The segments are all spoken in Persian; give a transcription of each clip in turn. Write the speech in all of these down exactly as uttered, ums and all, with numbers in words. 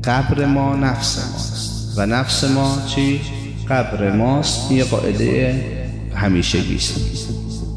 قبر ما نفس ماست و نفس ما چی؟ قبر ماست. یه قاعده همیشگی است.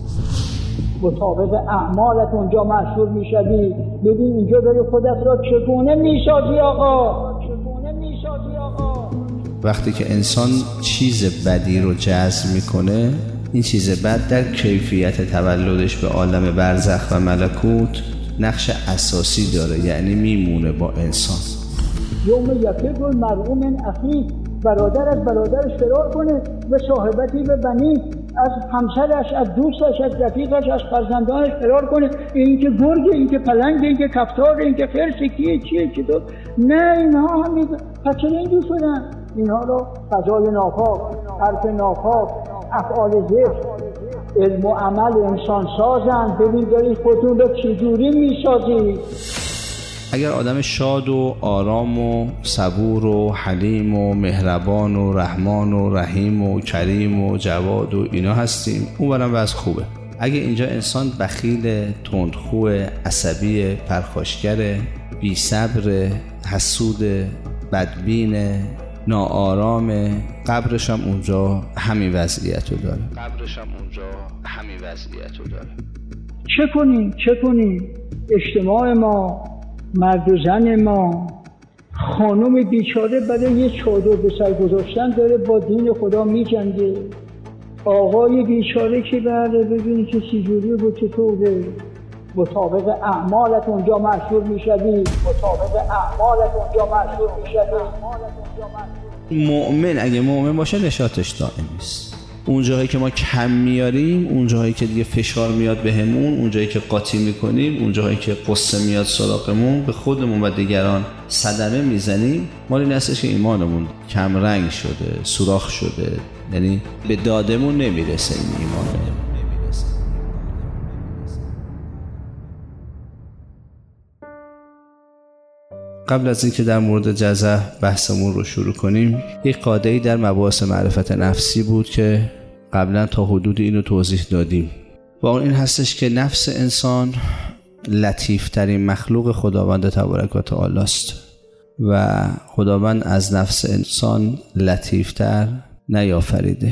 مطابق اعمالت اونجا محشور میشوی. ببین اینجا داری خودت را چگونه میشادی آقا، چگونه میشادی آقا. وقتی که انسان چیز بدی رو جذب میکنه، این چیز بد در کیفیت تولدش به عالم برزخ و ملکوت نقش اساسی داره، یعنی میمونه با انسان. یوم یفر المرء من اخیه، برادر از برادرش فرار کنه و صاحبتی به بنی، از همسرش، از دوستش، از رفیقش، از فرزندانش فرار کنه. این که گرگه، این که پلنگه، این که کفتاره، این که خرسه، کیه چیه چطور؟ نه اینها هم میگه پس چرا اینجور شدن؟ اینها رو فضای ناپاک، حرف ناپاک، افعال زشت، علم و عمل انسان سازن. ببین داری خودتون رو چجوری میسازی. اگر آدم شاد و آرام و صبور و حلیم و مهربان و رحمان و رحیم و کریم و جواد و اینا هستیم، اون برام وضع خوبه. اگه اینجا انسان بخیل، تندخو، عصبی، پرخاشگر، بی صبر، حسود، بدبین، ناآرام، قبرش هم اونجا همین وضعیت رو داره. قبرش هم اونجا همین وضعیت رو داره. چه کنیم؟ چه کنیم؟ اجتماع ما، مرد و زن ما، خانم بیچاره برای یه چادر به سر گذاشتن داره با دین خدا می جنگه. آقای بیچاره که بله ببینی که چجوری بود چطوره. مطابق اعمالت اونجا محشور می شدی. مطابق اعمالت اونجا محشور می شدی. مؤمن اگه مؤمن باشه نشاطش دائمی است. اون جایی که ما کم میاریم، اون جایی که دیگه فشار میاد بهمون، اون جایی که قاطی میکنیم، اون جایی که قصه میاد سراغمون، به خودمون و دیگران صدمه میزنیم، مال این هستش که ایمانمون کم رنگ شده، سوراخ شده، یعنی به دادمون نمیرسه این ایمانه. قبل از اینکه در مورد جزع بحثمون رو شروع کنیم، یک قاعده‌ای در مباحث معرفت نفسی بود که قبلا تا حدود اینو توضیح دادیم. و اون این هستش که نفس انسان لطیفترین مخلوق خداوند تبارک و تعالی است و خداوند از نفس انسان لطیفتر نیافریده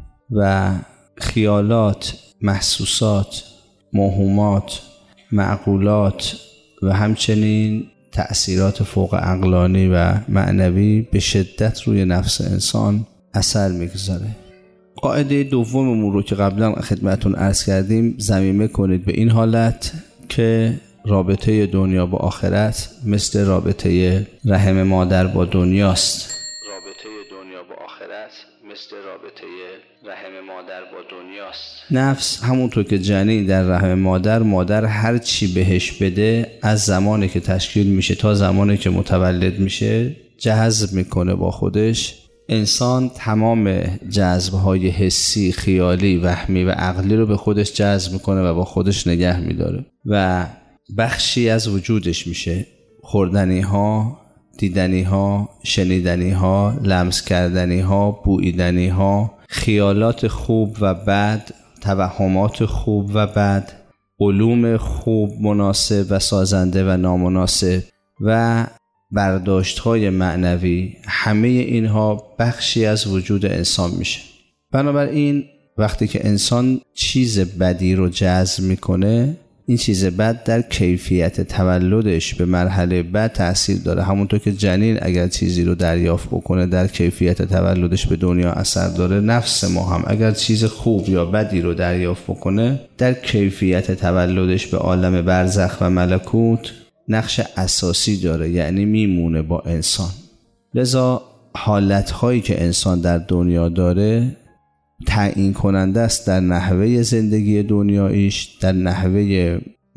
و خیالات، محسوسات، موهومات، معقولات و همچنین تأثیرات فوق عقلانی و معنوی به شدت روی نفس انسان اثر میگذاره. قاعده دوممون رو که قبلا خدمتون عرض کردیم، ضمیمه کنید به این حالت که رابطه دنیا با آخرت مثل رابطه رحم مادر با دنیاست. رابطه دنیا با آخرت مثل رابطه رحم مادر با دنیاست. نفس همونطور که جنین در رحم مادر، مادر هر چی بهش بده از زمانی که تشکیل میشه تا زمانی که متولد میشه جذب میکنه با خودش. انسان تمام جذبهای حسی، خیالی، وهمی و عقلی رو به خودش جذب میکنه و با خودش نگه میداره و بخشی از وجودش میشه. خوردنی ها، دیدنی ها، شنیدنی ها، لمس کردنی ها، بویدنی ها، خیالات خوب و بد، توهمات خوب و بد، علوم خوب مناسب و سازنده و نامناسب و برداشت‌های معنوی، همه اینها بخشی از وجود انسان میشه. بنابراین وقتی که انسان چیز بدی رو جذب میکنه، این چیز بد در کیفیت تولدش به مرحله بعد تأثیر داره. همونطور که جنین اگر چیزی رو دریافت بکنه در کیفیت تولدش به دنیا اثر داره، نفس ما هم اگر چیز خوب یا بدی رو دریافت بکنه در کیفیت تولدش به عالم برزخ و ملکوت نقش اساسی داره، یعنی میمونه با انسان. لذا حالتهایی که انسان در دنیا داره تعیین کننده است در نحوه زندگی دنیاییش، در نحوه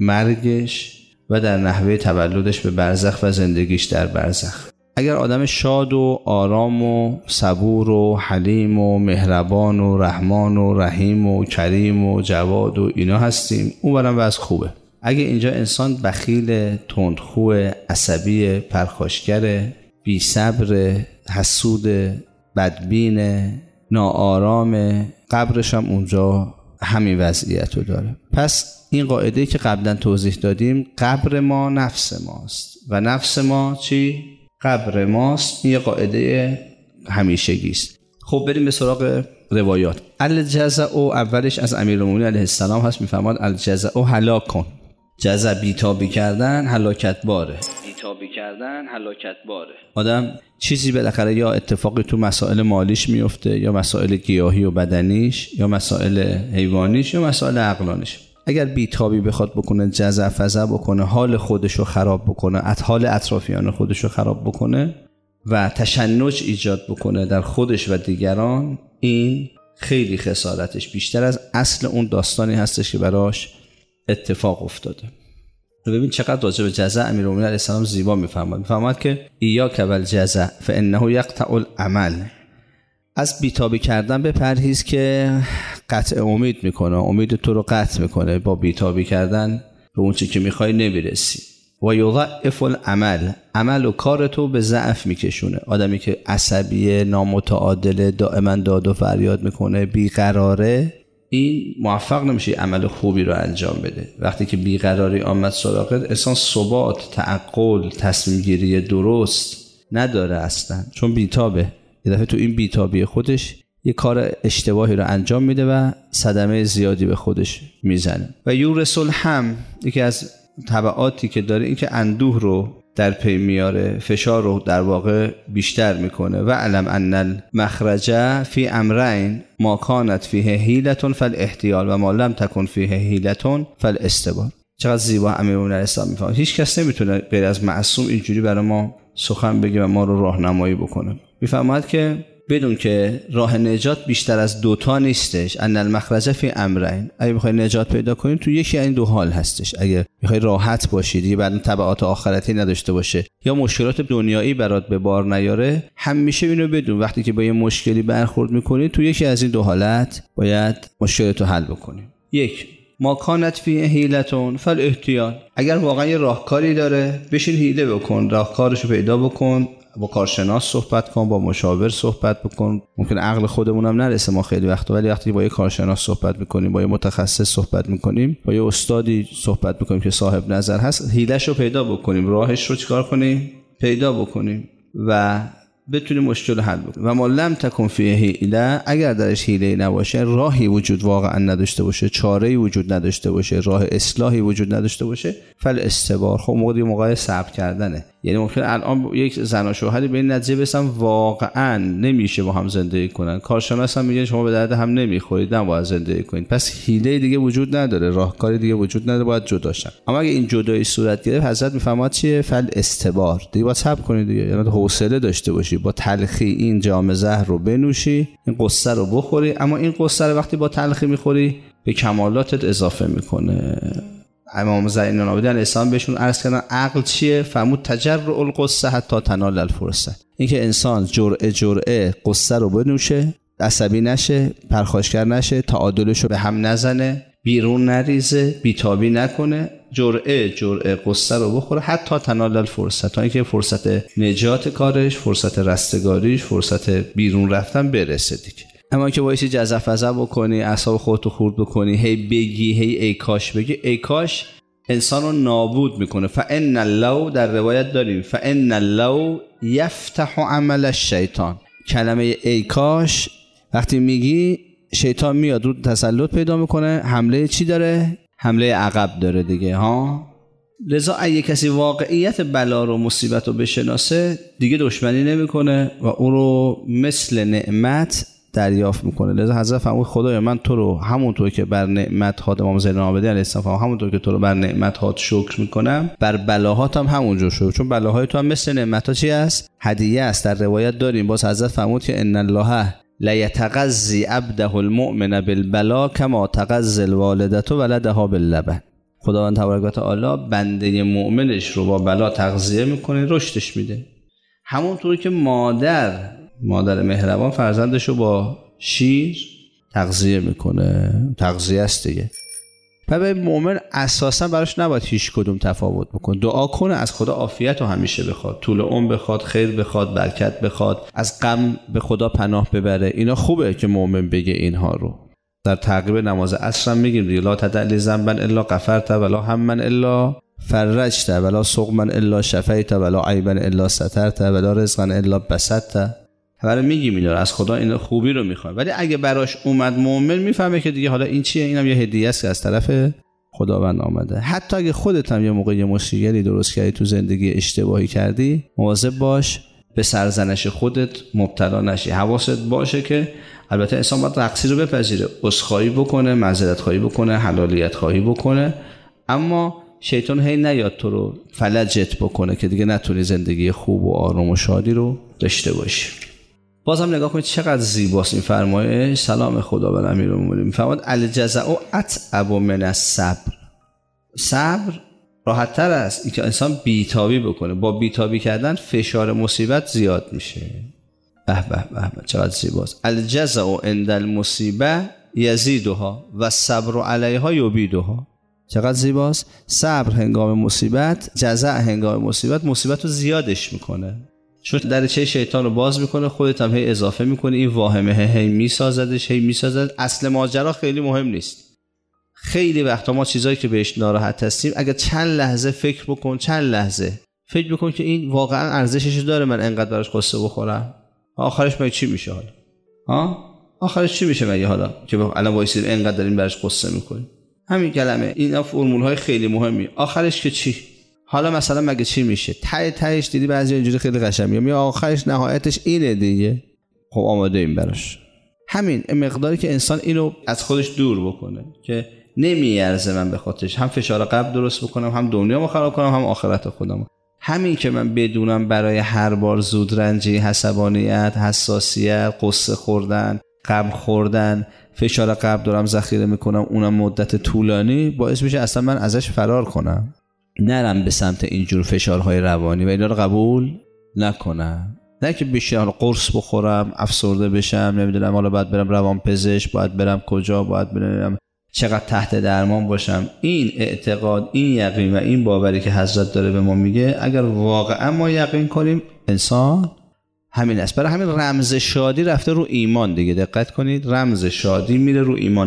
مرگش و در نحوه تولدش به برزخ و زندگیش در برزخ. اگر آدم شاد و آرام و صبور و حلیم و مهربان و رحمان و رحیم و کریم و جواد و اینا هستیم، اون برام وضع خوبه. اگه اینجا انسان بخیل، تندخو، عصبی، پرخاشگر، بی صبر، حسود، بدبین، ناآرام، قبرش هم اونجا همین وضعیت رو داره. پس این قاعده که قبلا توضیح دادیم، قبر ما نفس ماست و نفس ما چی؟ قبر ماست. این یه قاعده همیشگی است. خب بریم به سراغ روایات. الجزع اولش از امیرالمومنین علیه السلام هست، میفرماد الجزع هلاکون. جزع بیتابی کردن هلاکت باره. بیتابی کردن هلاکت باره. آدم چیزی بالاخره یا اتفاقی تو مسائل مالیش میفته، یا مسائل گیاهی و بدنیش، یا مسائل حیوانیش، یا مسائل عقلانیش. اگر بیتابی بخواد بکنه، جزع فزع بکنه، حال خودشو خراب بکنه، حال اطرافیان خودشو خراب بکنه و تشنج ایجاد بکنه در خودش و دیگران، این خیلی خسارتش بیشتر از اصل اون داستانی هستش که براش اتفاق افتاده. ببین چقدر راجع به جزع امیرالمومنین علیه السلام زیبا میفرماد. میفرماد که ایاک والجزع فانه یقطع العمل. از بیتابی کردن بپرهیز که قطع امید میکنه، امید تو رو قطع میکنه. با بیتابی کردن به اون چیزی که میخوای نمیرسی. و یضعف العمل، عمل و کار تو به ضعف میکشونه. آدمی که عصبیه، نامتعادله، دائما داد و فریاد میکنه، بیقراره، این موفق نمیشه عمل خوبی رو انجام بده. وقتی که بیقراری آمد سراغت، انسان ثبات، تعقل، تصمیم گیری درست نداره اصلا، چون بیتابه. یه دفعه تو این بیتابی خودش یه کار اشتباهی رو انجام میده و صدمه زیادی به خودش میزنه. و یورث الهم، یکی از تبعاتی که داره این که اندوه رو در پی میاره، فشار رو در واقع بیشتر میکنه. و علم ان المخرج فی امرین ما کانت فیه حیلة فالاحتیال و ما لم تکن فیه حیلة فالاستبار. چقدر زیبا امیرالمومنین علیه السلام میفهمه. هیچ کس نمیتونه غیر از معصوم اینجوری برای ما سخن بگه و ما رو راهنمایی بکنه. میفهمد که بدون که راه نجات بیشتر از دوتا نیستش. ان المخرج فی امرین، اگه بخوای نجات پیدا کنی تو یکی این دو حال هستش. اگه بخوای راحت باشی، دیگه بعد تبعات آخرتی نداشته باشه، یا مشکلات دنیایی برات به بار نیاره، همیشه اینو بدون وقتی که با یه مشکلی برخورد میکنی، تو یکی از این دو حالت باید مشکلتو حل بکنی. یک، ما کانت فیه حیلة فالاحتیال، اگر واقعا یه راهکاری داره بشین حیله بکن، راهکارشو پیدا بکن، با کارشناس صحبت کن، با مشاور صحبت بکن. ممکن عقل خودمون هم نرسه ما خیلی وقتا، ولی وقتی با یه کارشناس صحبت میکنیم، با یه متخصص صحبت میکنیم، با یه استادی صحبت میکنیم که صاحب نظر هست، حیله‌شو پیدا بکنیم، راهش رو چیکار کنیم؟ پیدا بکنیم و بتونیم مشکل حل بکنیم. و ما لم تکن فیه حیله، اگر درش حیله نباشه، راهی وجود واقعا نداشته باشه، چاره‌ای وجود نداشته باشه، راه اصلاحی وجود نداشته باشه، فل استبار. خب موقعی موقع صبر کردنه. یعنی ممکن الان یک زن و شوهری به این نتیجه برسن واقعا نمیشه با هم زندگی کنن، کارشناس هم میگه شما به درد هم نمیخورید، نباید زندگی کنید، پس حیله دیگه وجود نداره، راهکاری دیگه وجود نداره، باید جدا شن. اما اگه این جدایی صورت گرفت، حضرت میفرماد چیه؟ فل استبار، دیگه باید صبر کنید دیگه، یعنی حوصله داشته باشی، با تلخی این جام زهر رو بنوشی، این قصه رو بخوری. اما این قصه رو وقتی با تلخی میخوری به کمالاتت اضافه میکنه. امام زین العابدین علیه السلام بهشون عرض کردن عقل چیه؟ فرمود تجرع القصه حتی تنال الفرصه. اینکه انسان جرعه جرعه قصه رو بنوشه، عصبی نشه، پرخاشگر نشه، تعادلش رو به هم نزنه، بیرون نریزه، بیتابی نکنه، جرعه جرعه قصه رو بخوره حتی تنال الفرصه، تا اینکه فرصت نجات کارش، فرصت رستگاریش، فرصت بیرون رفتن برسه دیگه. اما که باید جزع فزع بکنی، اعصاب خودتو خورد بکنی، هی بگی، هی ای کاش بگی، ای کاش انسان رو نابود میکنه. فان الله، در روایت داریم فان الله یفتح عمل الشیطان. کلمه ای کاش وقتی میگی، شیطان میاد رو تسلط پیدا میکنه، حمله چی داره؟ حمله عقب داره دیگه ها. لذا اگه کسی واقعیت بلا رو، مصیبت رو بشناسه، دیگه دشمنی نمیکنه و اون رو مثل نعمت دریافت میکنه. لذا حضرت فرمود خدایا من تو رو همونطور که بر نعمت هات، امام زین العابدین علیه السلام همونطور که تو رو بر نعمت هات شکر میکنم، بر بلاهات هم همونجور شکر، چون بلاهای تو هم مثل نعمت ها چی است؟ هدیه است. در روایت داریم باز حضرت فرمود که ان الله لا یتغذی عبده المؤمن بالبلا کما تغذی الوالده ولدها باللبن. خداوند تبارک و تعالی بنده مؤمنش رو با بلا تغذیه میکنه، رشدش میده، همونطور که مادر مادر مهربان فرزندش رو با شیر تغذیه میکنه. تغذیه است دیگه. و به مؤمن اساسا براش نباید هیچ کدوم تفاوت بکنه. دعا کنه از خدا عافیت رو همیشه بخواد، طول عمر بخواد، خیر بخواد، برکت بخواد، از غم به خدا پناه ببره. اینا خوبه که مؤمن بگه اینها رو. در تعقیب نماز عصر هم میگیم دیگه لا تدع لی ذنبا الا غفرته ولا هما الا فرجت ولا سقما الا شفیت ولا عیبا الا سترت ولا رزقا الا بسطت. ولی میگیم اینا از خدا این خوبی رو میخواد، ولی اگه براش اومد مؤمن میفهمه که دیگه حالا این چیه، اینم یه هدیه است که از طرف خداوند آمده. حتی اگه خودت هم یه موقع یه مشکلی درست کردی تو زندگی، اشتباهی کردی، مواظب باش به سرزنش خودت مبتلا نشی. حواست باشه که البته انسان باید تقصیر رو بپذیره، عذرخواهی بکنه، معذرت خواهی بکنه، حلالیت خواهی بکنه، اما شیطان هی نیاد تو رو فلجت بکنه که دیگه نتونی زندگی خوب و آروم و شادی رو داشته باشی. بازم نگاه کنید چقدر زیباست این فرمایش. سلام خدا بر امیرالمومنین. میفرماد الجزع اتعب من الصبر. صبر راحت تر است اینکه انسان بیتابی بکنه. با بیتابی کردن فشار مصیبت زیاد میشه. به به به چقدر زیباست. الجزع عند المصیبه یزیدها و الصبر علیها یبیدها. چقدر زیباست. صبر هنگام مصیبت، جزع هنگام مصیبت مصیبت رو زیادش میکنه، چون درچه شیطان رو باز میکنه، خودت هم هی اضافه میکنه، این واهمه هی میسازدش هی میسازد. اصل ماجرا خیلی مهم نیست. خیلی وقتا ما چیزایی که بهش ناراحت هستیم اگه چند لحظه فکر بکن، چند لحظه فکر بکن که این واقعا ارزشش داره من انقدر براش قصه بخورم، آخرش مگه چی میشه حالا؟ ها آخرش چی میشه مگه حالا که الان وایسید انقدر داریم براش قصه میکنیم؟ همین کلمه، اینا فرمول های خیلی مهمی. آخرش که چی؟ حالا مثلا مگه چی میشه؟ ته تهش دیدی بعضی اینجوری خیلی قشنگه میگه آخرش نهایتش اینه دیگه. خب آماده این براش. همین مقداری که انسان اینو از خودش دور بکنه که نمیارزه من به خاطرش هم فشار قلب درست بکنم، هم دنیامو خراب کنم، هم آخرت خودم. همین که من بدونم برای هر بار زودرنجی، عصبانیت، حساسیت، قصه خوردن، غم خوردن، فشار قلب دارم ذخیره میکنم، اونم مدت طولانی، باعث میشه اصلا من ازش فرار کنم، نرم به سمت اینجور فشارهای روانی و اینا رو قبول نکنم. نه که بشه حالا قرص بخورم افسرده بشم، نمیدونم حالا باید برم روان پزشک، باید برم کجا، باید برم چقدر تحت درمان باشم. این اعتقاد، این یقین و این باوری که حضرت داره به ما میگه، اگر واقعا ما یقین کنیم انسان همین است. برای همین رمز شادی رفته رو ایمان دیگه. دقت کنید، رمز شادی میره رو ایمان.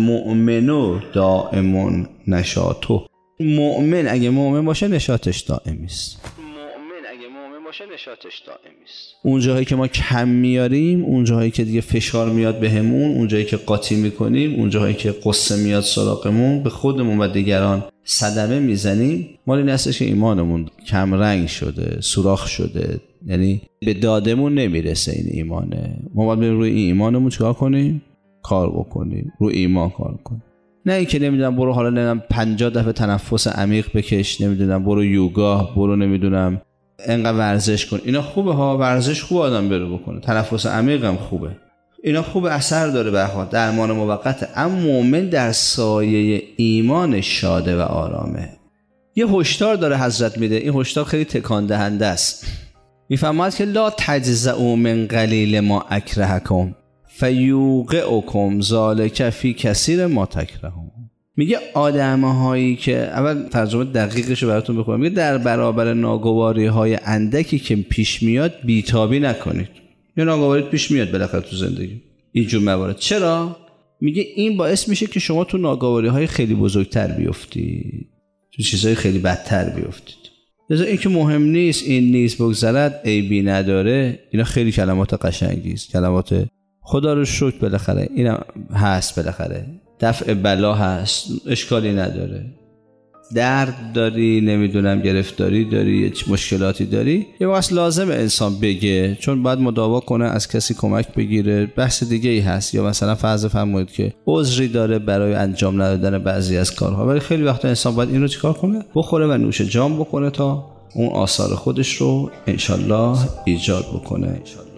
المؤمن دائم نشاطه. مؤمن اگه مؤمن باشه نشاطش دائمی است. مؤمن اگه مؤمن باشه نشاطش دائمی است. اون جاهایی که ما کم میاریم، اون جاهایی که دیگه فشار میاد بهمون، اون جاهایی که قاطی میکنیم، اون جاهایی که قصه میاد سراغمون، به خودمون و دیگران صدمه میزنیم، ما این هستش که ایمانمون کم رنگ شده، سوراخ شده، یعنی به دادمون نمیرسه این ایمانه. ما باید بریم روی این ایمانمون چیکار کنیم؟ کار بکنیم، روی ایمان کار کنیم. نه اینکه نمیدونم برو حالا نمیدونم پنجاه دفعه تنفس عمیق بکش، نمیدونم برو یوگا، برو نمیدونم انقدر ورزش کن. اینا خوبه ها، ورزش خوب آدم بره بکنه، تنفس عمیق هم خوبه، اینا خوب اثر داره به حال، درمان موقته. اما مؤمن در سایه ایمان شاده و آرامه. یه هشدار داره حضرت میده، این هشدار خیلی تکان دهنده است. میفرماید که لا تجزعوا من قلیل ما اکرهکم فیوقعکم ذلک فی کثیر ما تکرهون. میگه آدم‌هایی که، اول ترجمه دقیقش رو براتون بخونم، میگه در برابر ناگواری‌های اندکی که پیش میاد بیتابی نکنید. یه ناگواری پیش میاد بالاخره تو زندگی اینجور موارد. چرا؟ میگه این باعث میشه که شما تو ناگواری‌های خیلی بزرگتر بیفتید، تو چیزهای خیلی بدتر بیفتید. لذا این که مهم نیست، این نیست بگذرد، عیبی نداره، اینا خیلی کلمات قشنگی است، کلمات خدا رو شکر بالاخره اینا هست، بالاخره دفع بلا هست، اشکالی نداره. درد داری، نمیدونم گرفتاری داری، مشکلاتی داری، یه وقت لازم انسان بگه، چون باید مداوا کنه، از کسی کمک بگیره، بحث دیگه ای هست. یا مثلا فرض فرمایید که عذری داره برای انجام ندادن بعضی از کارها، ولی خیلی وقتا انسان باید این رو چیکار کنه؟ بخوره و نوش جام بکنه تا اون آثار خودش رو انشالله ایجاد بکنه.